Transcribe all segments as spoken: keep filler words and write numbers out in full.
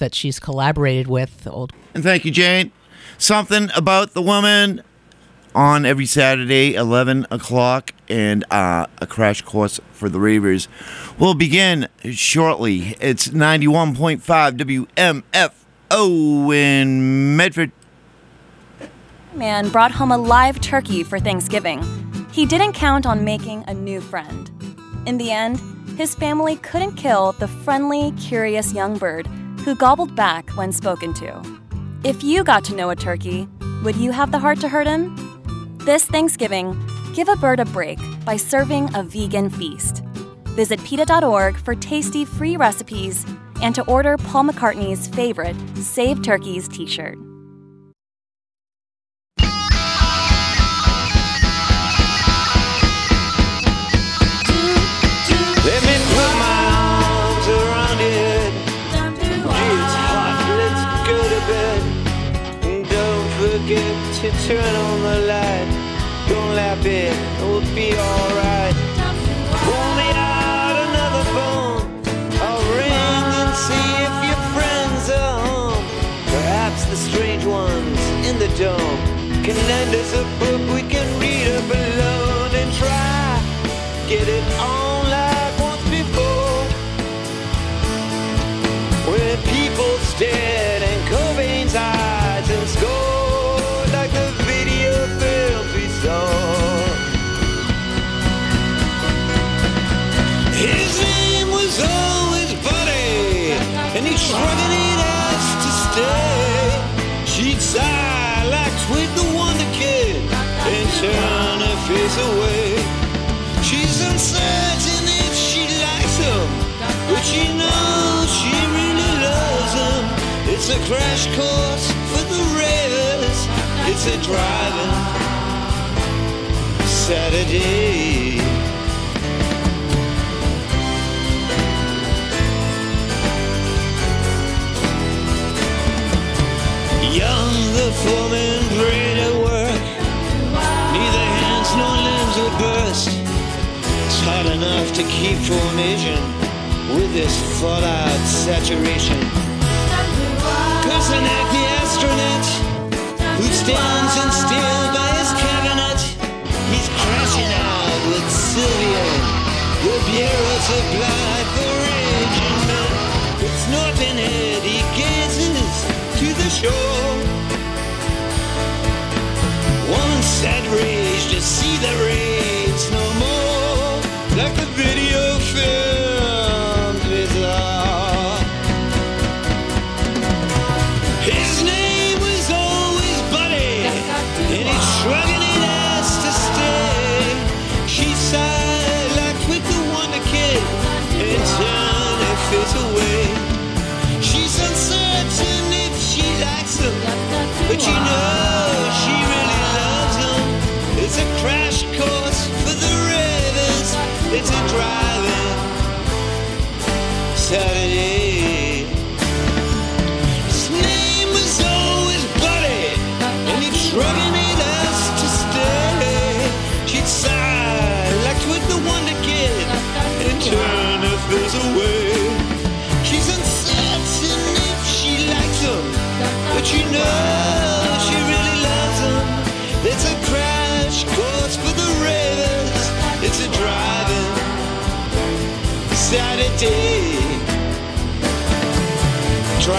that she's collaborated with. Old. And thank you, Jane. Something About the Woman on every Saturday, eleven o'clock, and uh, a crash course for the ravers will begin shortly. It's ninety-one point five W M F O in Medford. Man brought home a live turkey for Thanksgiving. He didn't count on making a new friend. In the end, his family couldn't kill the friendly, curious young bird who gobbled back when spoken to. If you got to know a turkey, would you have the heart to hurt him? This Thanksgiving, give a bird a break by serving a vegan feast. Visit PETA dot org for tasty free recipes and to order Paul McCartney's favorite Save Turkeys t-shirt. Let me put my arms around it. It's hot, let's go to bed. And don't forget to turn on the light. Don't laugh it, it'll be alright. Pull me out another phone. I'll ring and see if your friends are home. Perhaps the strange ones in the dome can lend us a book we can read up alone and try. Get it on like once before. When people stared and Cobain's eyes and scored like the video films we saw. His name was always Buddy, and he shrugged it ass to stay. She'd sigh like Twig the Wonder Kid and turn her face away. She's uncertain if she likes him, but she knows she really loves him. It's a crash course for the ravers. It's a driving Saturday. Young, the foreman prayed at work. Neither hands nor limbs would burst. It's hard enough to keep formation with this fallout saturation. Kosanak, the astronaut, who stands in still by his cabinet, he's crashing out with Sylvia, the bureau supplied for raging men. It's Norton Head, he gazes to the shore. One sad rage to see the rains no more, like the video films we saw. His name was always Buddy, and he's shrugging it ass to stay. She sighed like Twig the Wonder Kid and turned her face away. She's uncertain if she likes him, but you know she really loves him. It's a crash course for the ravers. It's a driving Saturday. His name was always Buddy, and he'd shrugging it ass to stay. She'd sigh like Twig the Wonder Kid and turn her face away. She's uncertain if she likes him, but you know she really loves him. It's a crash course for the ravers. It's a driving Saturday. Driving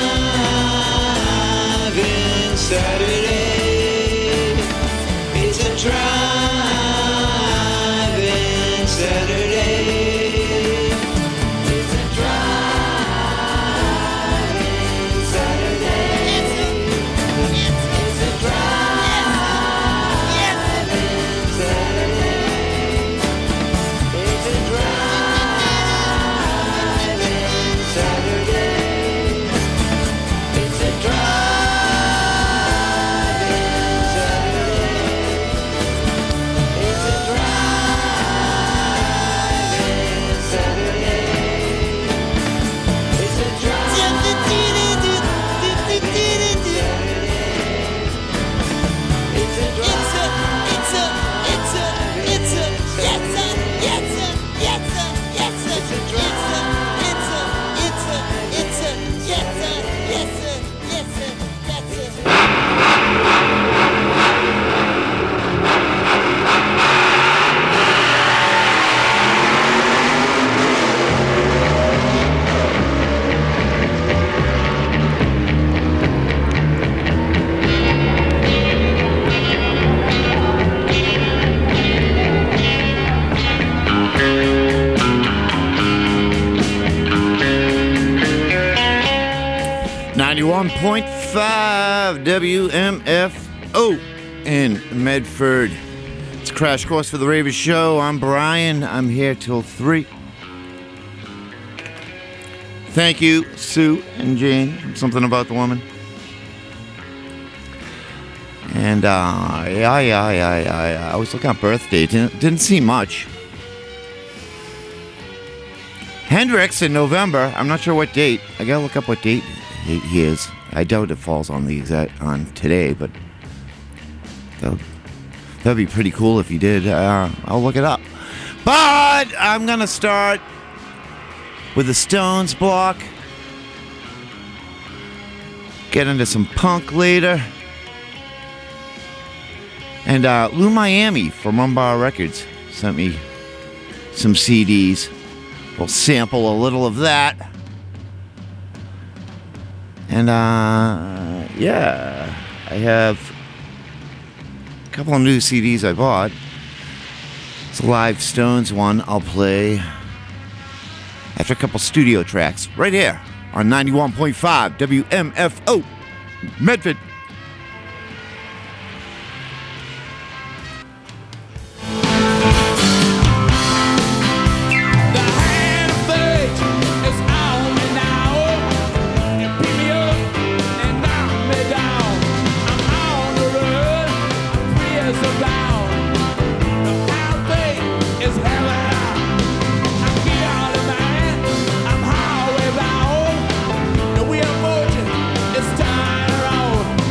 Saturday. It's a driving Saturday. It's a driving Saturday. It's a driving Saturday. It's a driving Saturday. It's a driving ninety-one point five W M F O in Medford. It's a Crash Course for the Ravers show. I'm Brian. I'm here till three. Thank you, Sue and Jane. Something about the woman. And, uh, yeah, yeah, yeah, yeah. I was looking at birthday. Didn't, didn't see much. Hendrix in November. I'm not sure what date. I gotta look up what date he, he is. I doubt it falls on the exact on today, but that'll, that'd be pretty cool if he did. Uh, I'll look it up. But I'm gonna start with the Stones block. Get into some punk later. And uh, Lou Miami from Rumbar Records sent me some C Ds. We'll sample a little of that. And, uh, yeah, I have a couple of new C Ds I bought. It's a live Stones one I'll play after a couple studio tracks right here on ninety-one point five W M F O Medford. It's time around.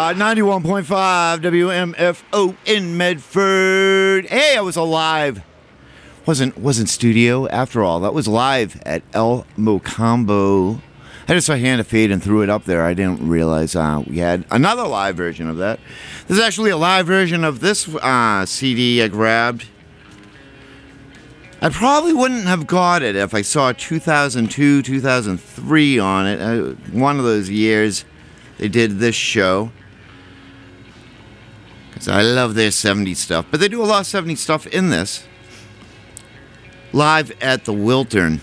Uh, ninety-one point five W M F O in Medford. Hey, I was alive. Wasn't wasn't studio after all. That was live at El Mocambo. I just saw Hand of Fate and threw it up there. I didn't realize uh, we had another live version of that. There's actually a live version of this uh, C D I grabbed. I probably wouldn't have got it if I saw two thousand two, two thousand three on it. Uh, one of those years they did this show. Because I love their seventies stuff. But they do a lot of seventies stuff in this. Live at the Wiltern.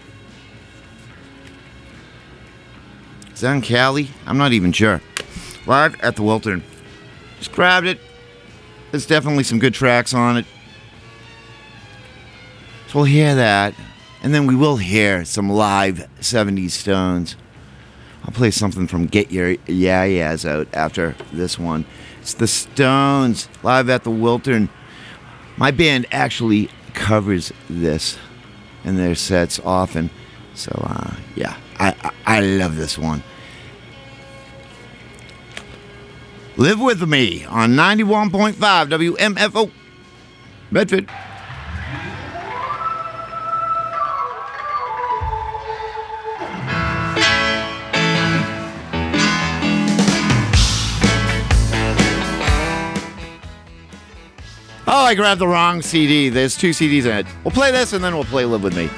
Is that in Cali? I'm not even sure. Live at the Wiltern. Just grabbed it. There's definitely some good tracks on it. So we'll hear that. And then we will hear some live seventies Stones. I'll play something from Get Your Yeah-Yeahs out after this one. It's the Stones, live at the Wiltern. My band actually covers this in their sets often. So, uh, yeah, I, I, I love this one. Live with me on ninety-one point five W M F O Medford. Oh, I grabbed the wrong C D. There's two C Ds in it. We'll play this and then we'll play Live With Me.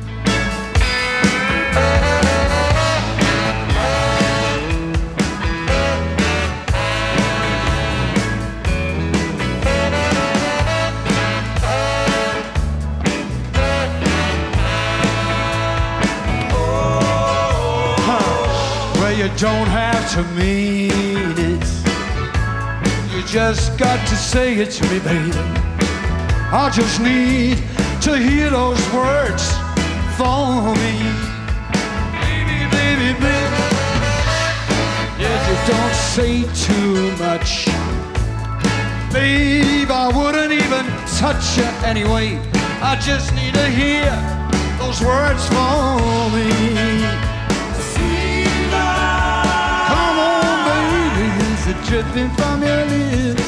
You don't have to mean it. You just got to say it to me, baby. I just need to hear those words for me. Baby, baby, baby. Yes, you don't say too much. Babe, I wouldn't even touch you anyway. I just need to hear those words for me. Dripping from your lips,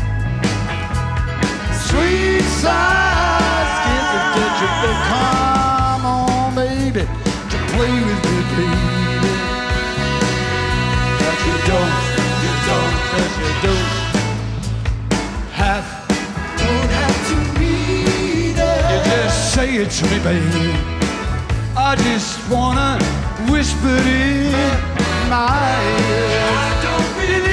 sweet sighs, kiss it, touch it, but come on, baby, to play with me, baby. But you don't, you don't, but you don't have, don't have to read it. You just say it to me, baby. I just wanna whisper it in my ear. I don't believe.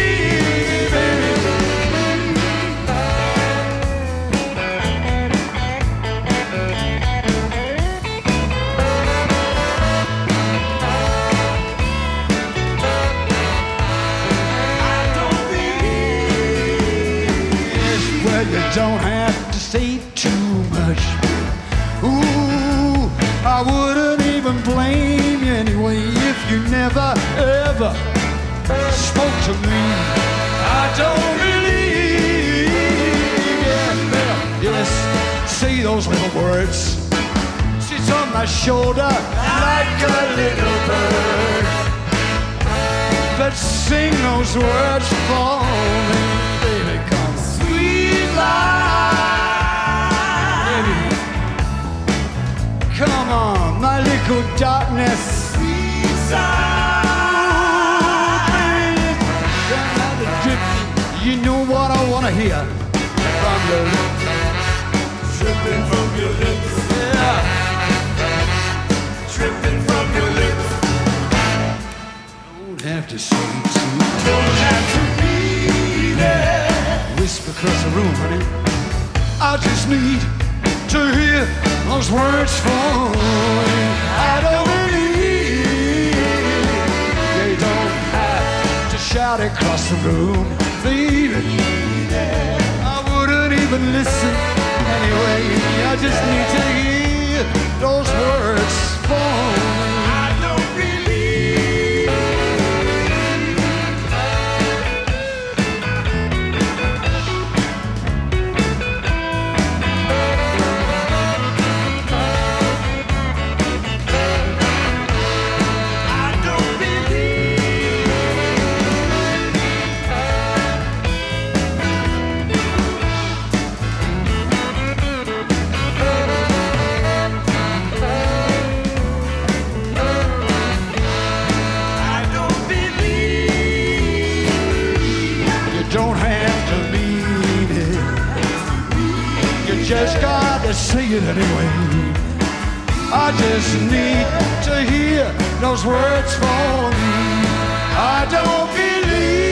You don't have to say too much. Ooh, I wouldn't even blame you anyway if you never ever spoke to me. I don't believe. Yeah, yeah, yes, say those little words. Sits on my shoulder like a little bird. But sing those words for me, baby. Come on. Baby, come on, my little darkness. Sweet side. Baby, you know what I want to hear from your lips. Dripping from your lips. Yeah. Dripping from your lips. Don't have to say too much. Don't have to read it. Whisper across the room, honey. I just need to hear those words from you. I don't believe you don't have to shout across the room, baby. I wouldn't even listen anyway. I just need to hear those words from you. I don't believe. just gotta say it anyway. I just need to hear those words from you. I don't believe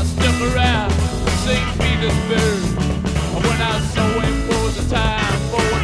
Saint Petersburg. When I saw him for the time for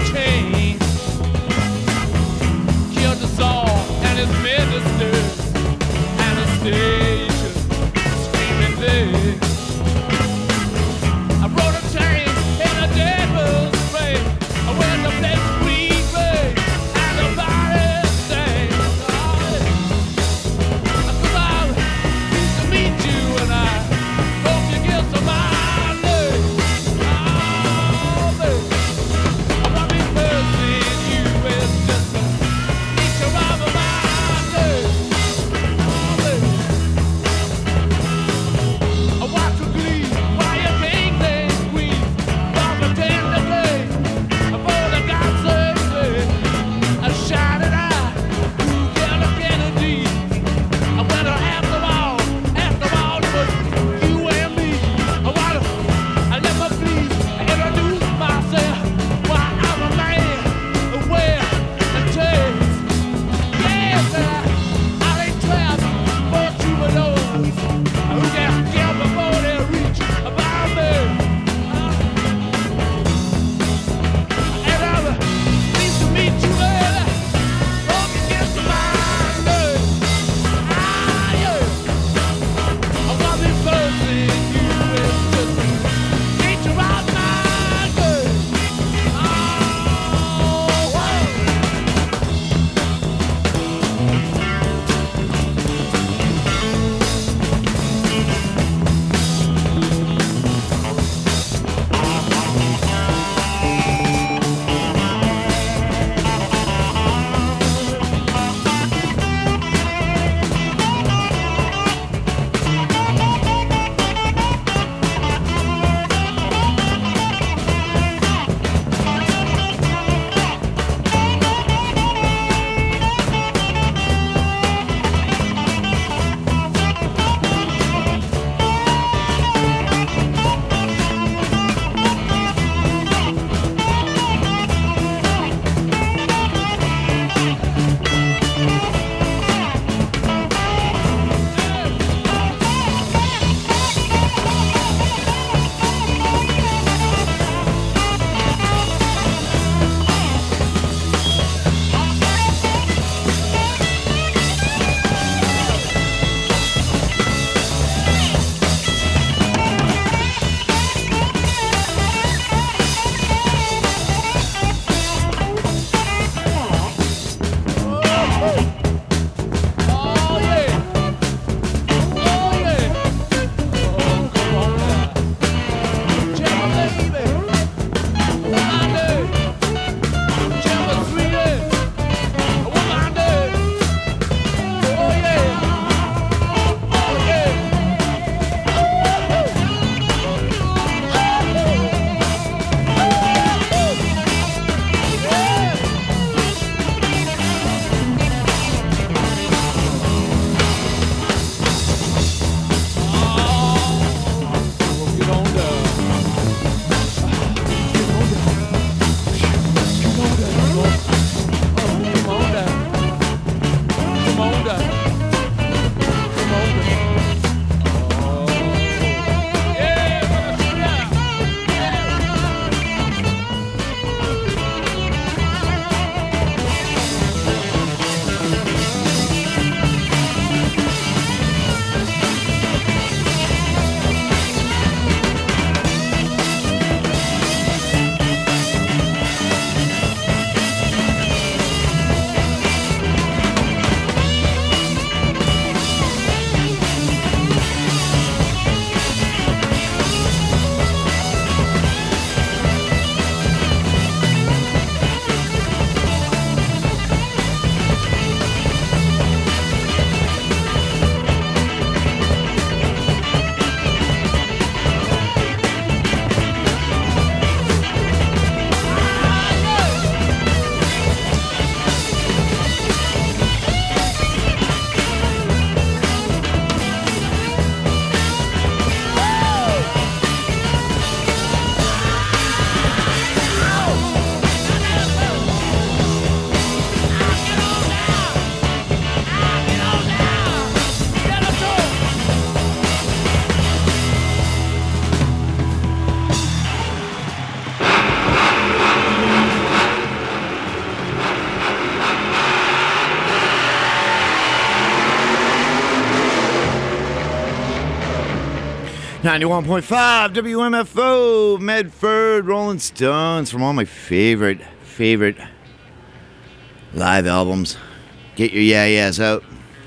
ninety-one point five W M F O, Medford, Rolling Stones, from all my favorite, favorite live albums. Get Your Yeah Yeahs Out.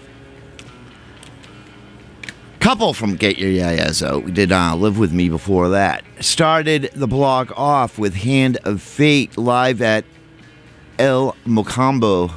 Couple from Get Your Yeah Yeahs Out. We did uh, Live With Me before that. Started the blog off with Hand of Fate live at El Mocambo.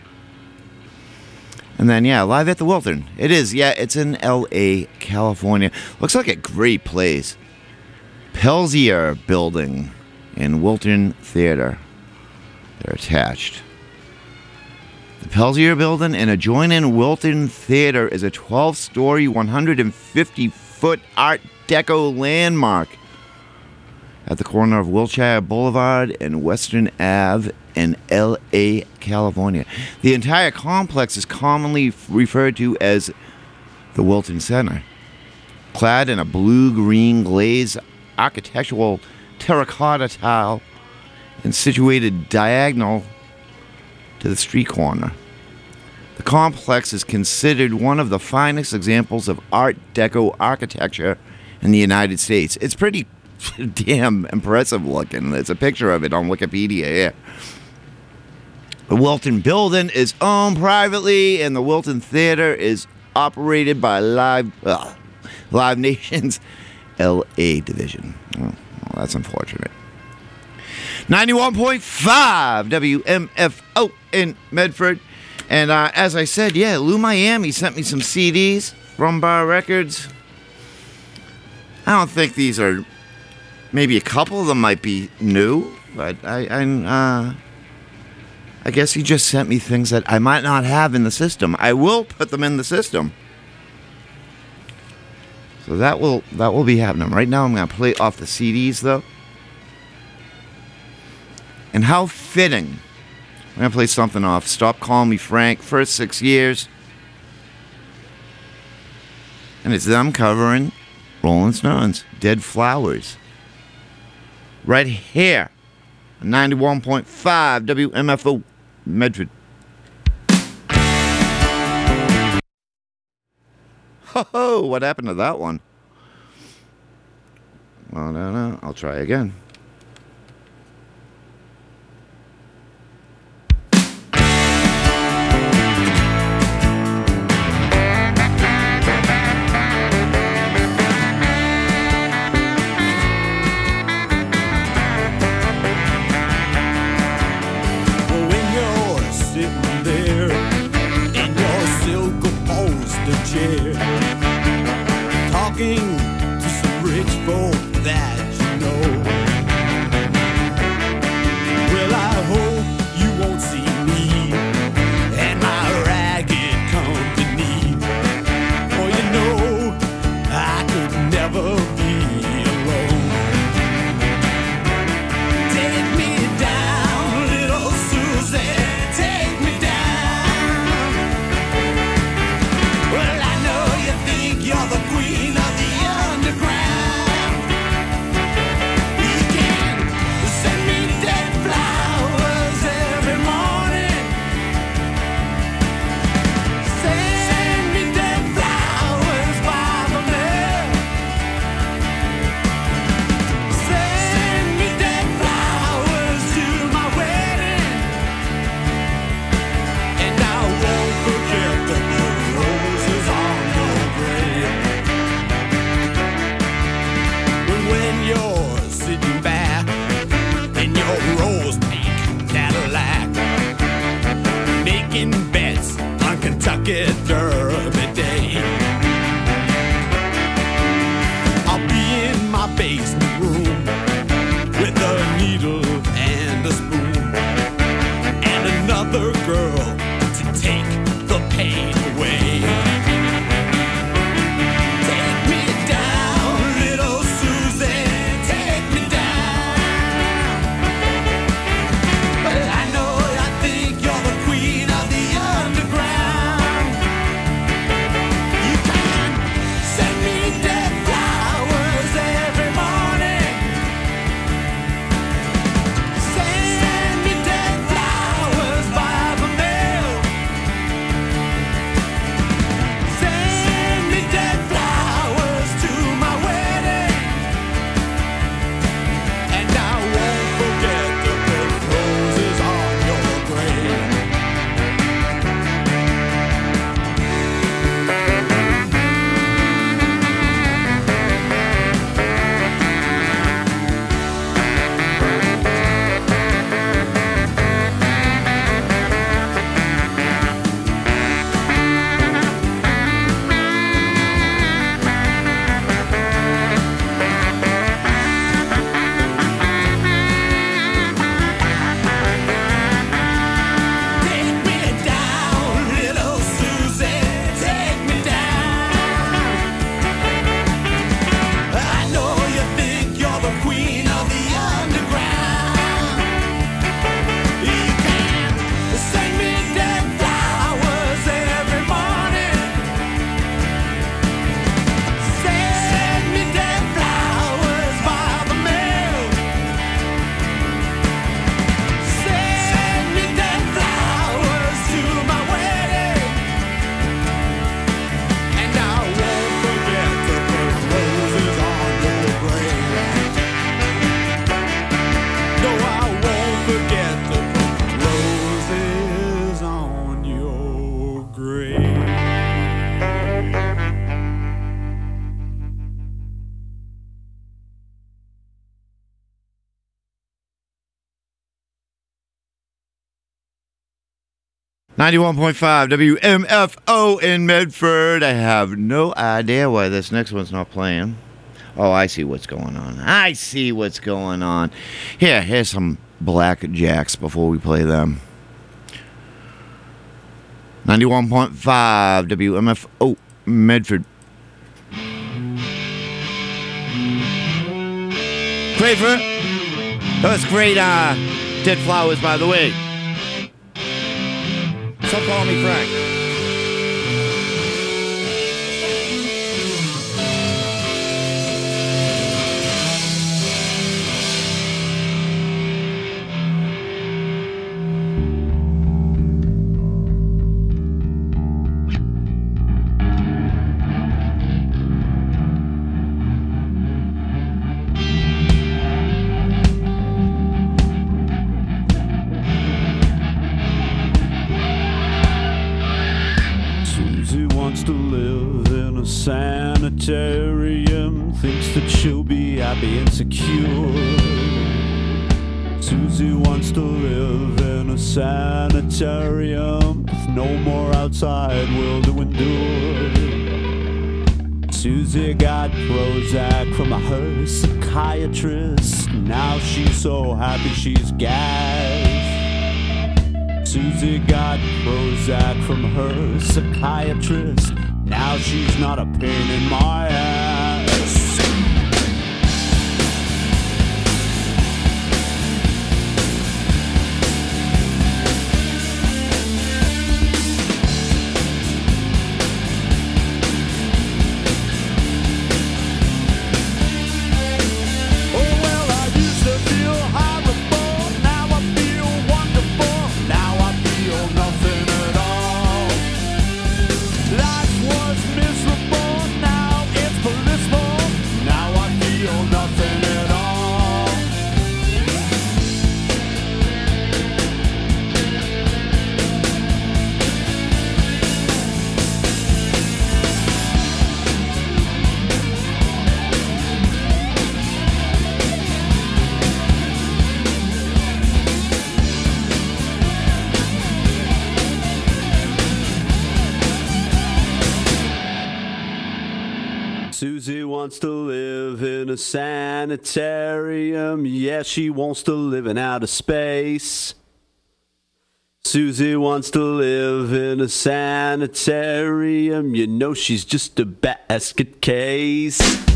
And then, yeah, live at the Wiltern. It is, yeah, it's in L A, California. Looks like a great place. Pelzier Building in Wiltern Theater. They're attached. The Pelzier Building and adjoining Wiltern Theater is a twelve-story, one hundred fifty foot Art Deco landmark at the corner of Wilshire Boulevard and Western Ave in L A, California. The entire complex is commonly referred to as the Wiltern Center. Clad in a blue-green glaze architectural terracotta tile and situated diagonal to the street corner. The complex is considered one of the finest examples of Art Deco architecture in the United States. It's pretty damn impressive looking. There's a picture of it on Wikipedia here. The Wiltern Building is owned privately, and the Wiltern Theater is operated by Live uh, Live Nation's L A division. Oh, well, that's unfortunate. ninety-one point five W M F O in Medford. And uh, as I said, yeah, Lou Miami sent me some C Ds from Bar Records. I don't think these are, maybe a couple of them might be new, but I, I, uh, I guess he just sent me things that I might not have in the system. I will put them in the system. So that will, that will be happening. Right now I'm going to play off the C Ds, though. And how fitting. I'm going to play something off. Stop Calling Me Frank, first six years. And it's them covering Rolling Stones, Dead Flowers. Right here. ninety-one point five W M F O, Medford. Ho ho, what happened to that one? Well, no, no, I'll try again. Chair, talking to some rich folk that you know. Well, I hope you won't see me and my ragged company, for you know I could never be alone. Take me down, little Susie, take me down. Well, you're the queen of the underground. You can send me dead flowers every morning. Send me dead flowers by the mail. Send me dead flowers to my wedding, and I won't forget the roses on your grave. When you're sitting back in your rose pink Cadillac, making bets on Kentucky Derby Day, I'll be in my basement room with a needle and a spoon and another girl to take the pain away. Send me dead flowers by the mail. ninety-one point five W M F O in Medford. I have no idea why this next one's not playing. Oh, I see what's going on. I see what's going on. Here, here's some Black Jacks before we play them. ninety-one point five W M F O Medford. Great for that was great. Uh, Dead Flowers, by the way. Stop calling me Frank. Sanitarium, thinks that she'll be happy and secure. Susie wants to live in a sanitarium with no more outside world to endure. Susie got Prozac from her psychiatrist. Now she's so happy she's gassed. Susie got Prozac from her psychiatrist. Now she's not a pain in my ass. Oh well, I used to feel horrible. Now I feel wonderful. Now I feel nothing at all. Life was miserable, now it's blissful. Now I feel nothing at all. Susie wants to live in a sanitarium. Yeah, she wants to live in outer space. Susie wants to live in a sanitarium. You know she's just a basket case.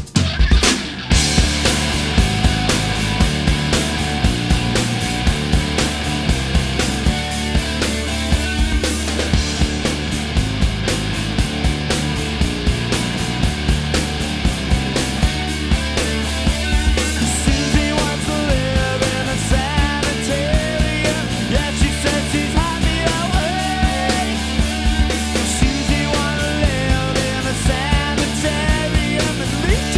Susie wants to live in a sanitarium. Yeah, she says she's happy away. Susie wants to live in a sanitarium. At least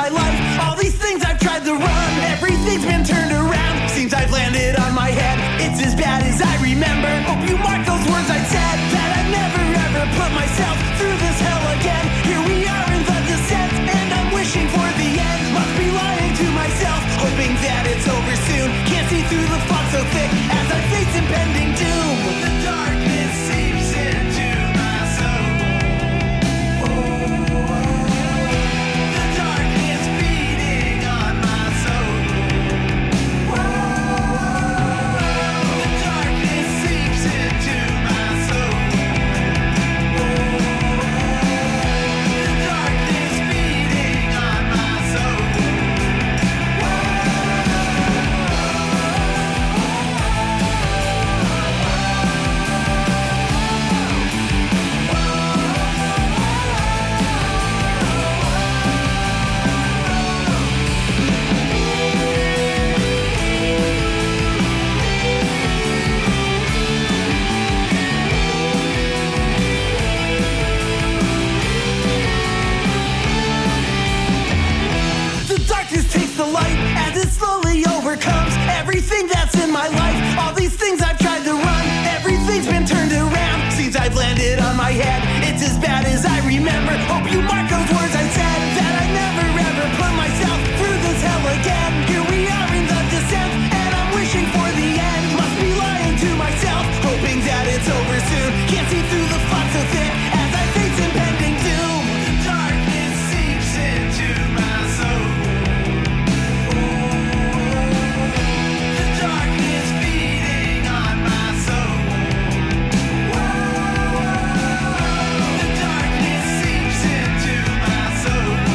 my life. All these things I've tried to run, everything's been turned around. Seems I've landed on my head, it's as bad as I remember. Hope you mark those words I said, that I'd never ever put myself through this hell again. Here we are in the descent, and I'm wishing for the end. Must be lying to myself, hoping that it's over soon. Can't see through the fog so thick as I face impending doom. The darkness seeps into my soul. The darkness feeding on my soul. The darkness seeps into my soul. The darkness feeding on my soul. The darkness takes the light as it slowly overcomes everything that's in my life. All these things I've tried to run, everything's been turned around. Seems I've landed on my head, it's as bad as I remember. Hope you mark those words I said, that I never ever put myself through this hell again. Here we are in the descent, and I'm wishing for the end. Must be lying to myself, hoping that it's over soon. Can't see through the fog so thick as I face impending doom. The darkness seeps into my soul. The darkness feeding on my soul. The darkness seeps into my soul.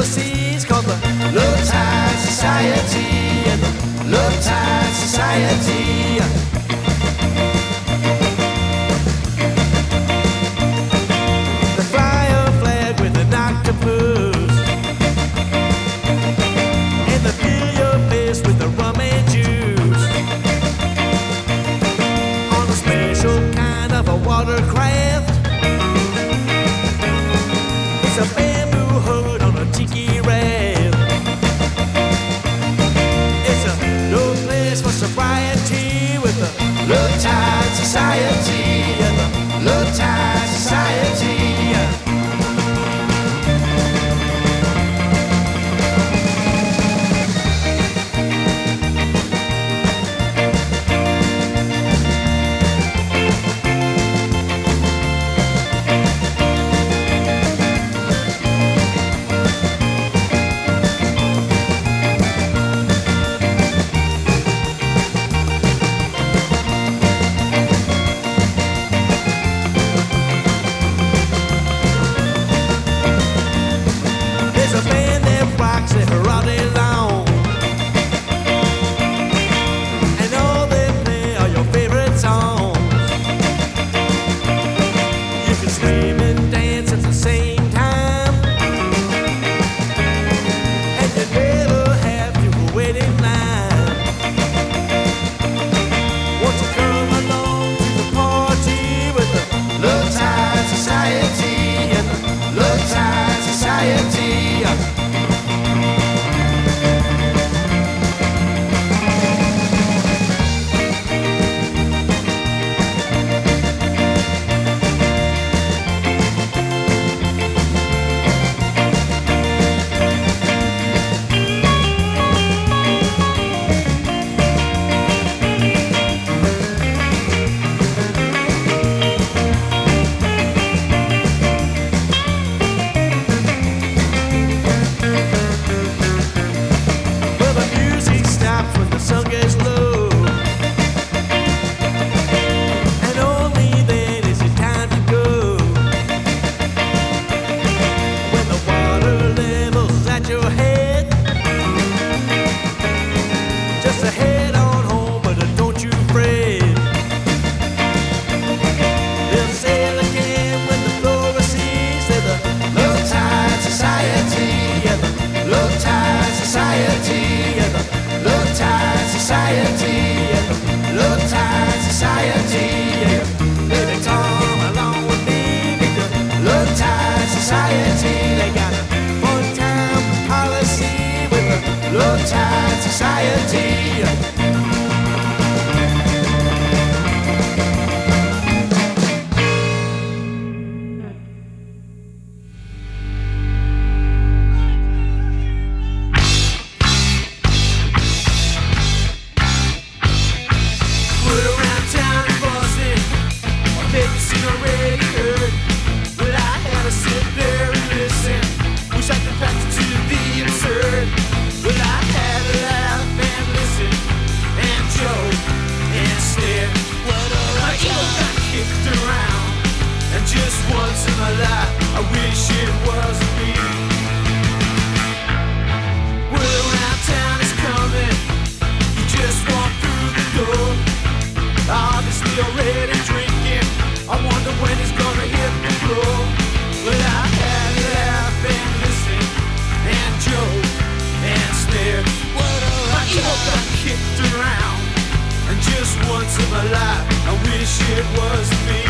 overseas called the Low Tide Society, and the Low Tide Society. They fly a flag with an octopus, and they fill your face with the rum and juice on a special kind of a watercraft. It's a bamboo hood on a tiki raft. It's a no place for sobriety with the Low Tide Society, and the Low Tide Society. There's a band that rocks it all day long, and all they play are your favorite songs. You can scream and dance at the same time, and you never have to wait in line. Won't you come along to the party with the Low Tide Society, and the Low Tide Society? Well, the music stops when the sun gets low, and only then is it time to go. When the water level's at your head, just a head on home, but don't you fret. They'll sail again when the floor recedes. They're the Low Tide Society, and the Low Tide Society, and the Low Tide Society, and the Low Tide Society. Yeah. Baby, come along with me with the Low Tide Society. They got a full-time policy with the Low Tide Society. We're around town in Boston, maybe seen already heard. Well, I had to sit there and listen. Wish I could pass it to the absurd. Well, I had to laugh and listen, and joke and stare. My ego got kicked around, and just once in my life, I wish it was me. Word around town is coming. You just walk through the door. Obviously already drinking. I wonder when he's gonna hit the floor. But I had to laugh and listen, and joke and stare. My ego got kicked around, and just once in my life, I wish it was me.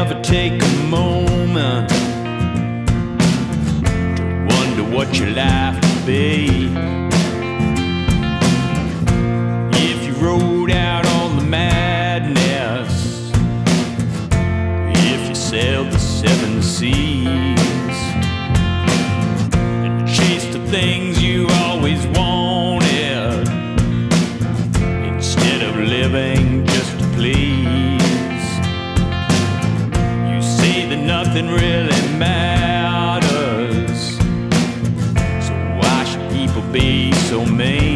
ever take a moment to wonder what your life would be if you rode out on the madness, if you sailed the seven seas and chased the things you always wanted instead of living just to please. You say that nothing really matters, so why should people be so mean?